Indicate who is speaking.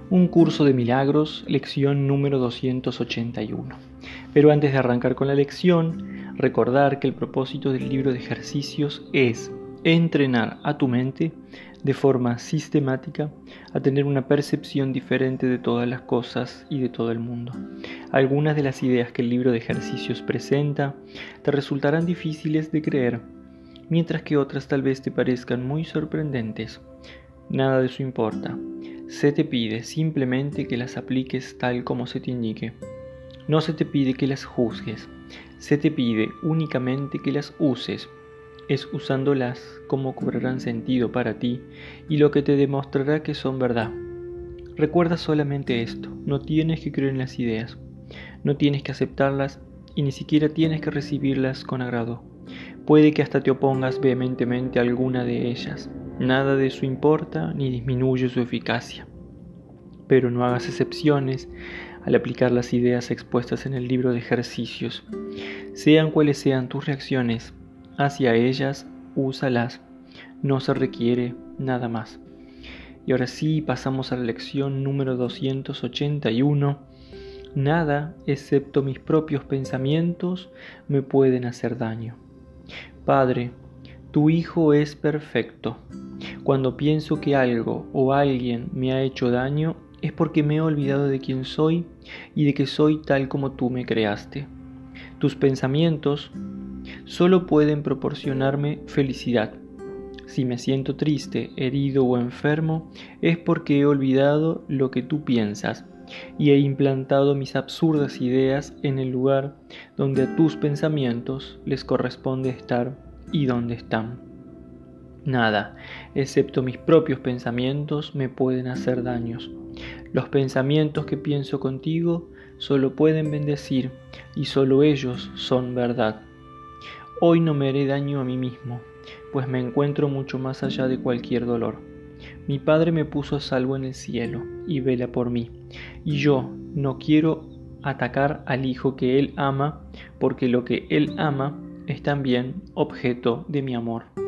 Speaker 1: Un curso de milagros, lección número 281. Pero antes de arrancar con la lección, recordar que el propósito del libro de ejercicios es entrenar a tu mente de forma sistemática a tener una percepción diferente de todas las cosas y de todo el mundo. Algunas de las ideas que el libro de ejercicios presenta te resultarán difíciles de creer, mientras que otras tal vez te parezcan muy sorprendentes. Nada de eso importa. Se te pide simplemente que las apliques tal como se te indique. No se te pide que las juzgues. Se te pide únicamente que las uses. Es usándolas como cobrarán sentido para ti y lo que te demostrará que son verdad. Recuerda solamente esto. No tienes que creer en las ideas. No tienes que aceptarlas y ni siquiera tienes que recibirlas con agrado. Puede que hasta te opongas vehementemente a alguna de ellas. Nada de eso importa ni disminuye su eficacia. Pero no hagas excepciones al aplicar las ideas expuestas en el libro de ejercicios. Sean cuales sean tus reacciones hacia ellas, úsalas. No se requiere nada más. Y ahora sí, pasamos a la lección número 281. Nada, excepto mis propios pensamientos, me pueden hacer daño. Padre, tu Hijo es perfecto. Cuando pienso que algo o alguien me ha hecho daño, es porque me he olvidado de quién soy y de que soy tal como tú me creaste. Tus pensamientos solo pueden proporcionarme felicidad. Si me siento triste, herido o enfermo, es porque he olvidado lo que tú piensas y he implantado mis absurdas ideas en el lugar donde a tus pensamientos les corresponde estar y donde están. Nada, excepto mis propios pensamientos, me pueden hacer daños. Los pensamientos que pienso contigo solo pueden bendecir y solo ellos son verdad. Hoy no me haré daño a mí mismo, pues me encuentro mucho más allá de cualquier dolor. Mi Padre me puso a salvo en el cielo y vela por mí, y yo no quiero atacar al Hijo que Él ama, porque lo que Él ama es también objeto de mi amor.